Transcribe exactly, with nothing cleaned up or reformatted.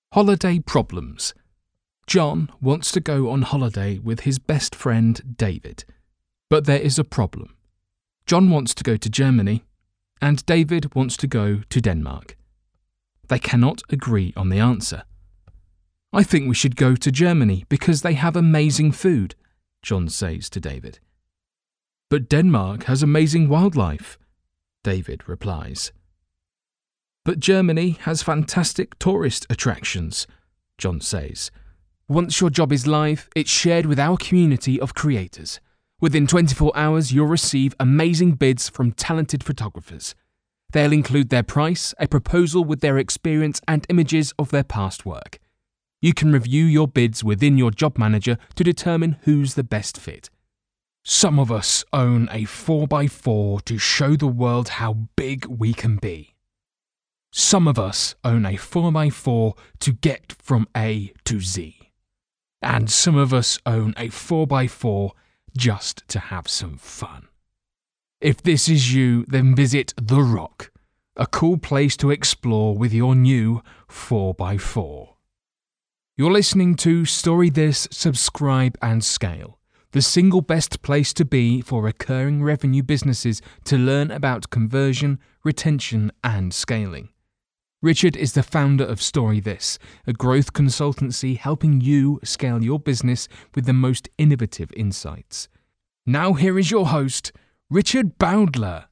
Holiday problems. John wants to go on holiday with his best friend David, but there is a problem. John wants to go to Germany, and David wants to go to Denmark. They cannot agree on the answer. "I think we should go to Germany because they have amazing food," John says to David. "But Denmark has amazing wildlife," David replies. "But Germany has fantastic tourist attractions," John says. "Once your job is live, it's shared with our community of creators. Within twenty-four hours, you'll receive amazing bids from talented photographers. They'll include their price, a proposal with their experience and images of their past work. You can review your bids within your job manager to determine who's the best fit. Some of us own a four by four to show the world how big we can be. Some of us own a four by four to get from A to Z. And some of us own a four by four just to have some fun. If this is you, then visit The Rock, a cool place to explore with your new four by four. You're listening to Story This, Subscribe and Scale, the single best place to be for recurring revenue businesses to learn about conversion, retention and scaling. Richard is the founder of Story This, a growth consultancy helping you scale your business with the most innovative insights. Now here is your host, Richard Bowdler.